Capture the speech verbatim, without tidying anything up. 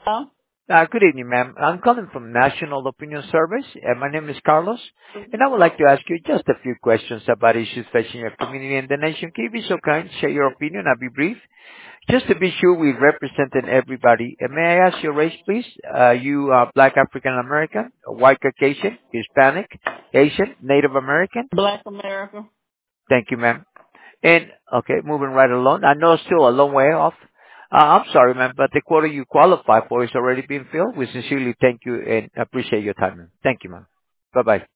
Hello? Uh, good evening, ma'am. I'm calling from National Opinion Service, and my name is Carlos, and I would like to ask you just a few questions about issues facing your community and the nation. Can you be so kind, share your opinion? I'll be brief. Just to be sure we represented everybody. And may I ask your race, please? Uh, you are Black African American, White Caucasian, Hispanic, Asian, Native American? Black America. Thank you, ma'am. And okay, moving right along. I know it's still a long way off. Uh, I'm sorry, ma'am, but the quota you qualify for is already being filled. We sincerely thank you and appreciate your time, ma'am. Thank you, ma'am. Bye-bye.